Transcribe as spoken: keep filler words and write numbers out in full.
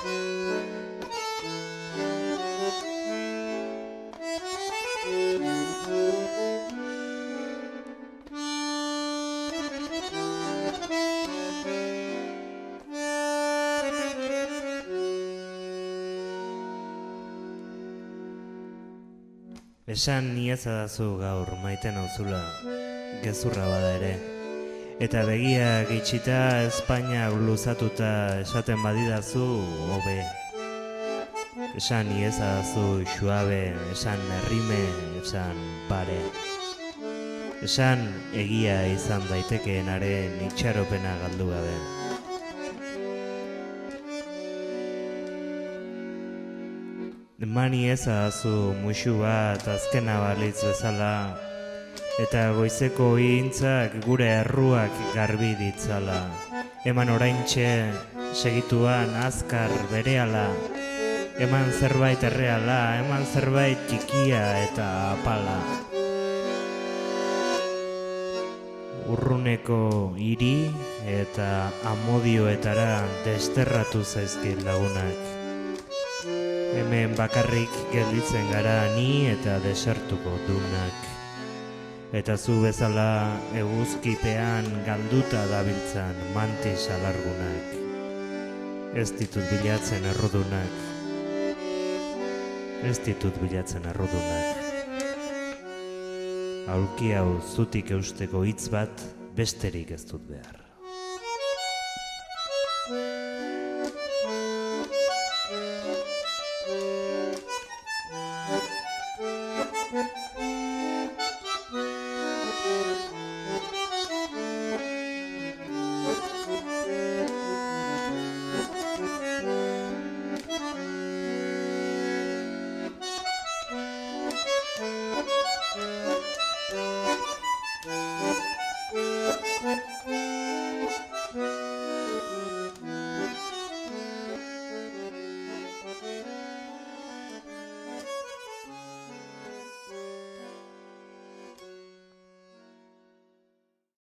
Esan niezadazu gaur maite nauzula, gezurra bada ere. Eta begiak itxita, Espainia luzatuta esaten badidazu, hobe. Esan niezadazu xuabe, esan errime, esan pare. Esan egia izan daitekeenaren itxaropena galdu gabe. Mani ezadazu muxu bat azkena balitz bezala, eta goizeko hintzak gure erruak garbi ditzala. Eman oraintxe segituan azkar berehala, eman zerbait erreala, eman zerbait txikia eta apala. Urruneko hiri eta amodioetara desterratu zaizkit lagunak. Hemen bakarrik gelditzen gara ni eta desertuko dunak. Eta zu bezala eguzkipean galduta dabiltzan mantis alargunak. Ez ditut bilatzen errudunak. Ez ditut bilatzen errudunak. Aulki hau zutik eusteko hitz bat besterik ez dut behar. Thank you.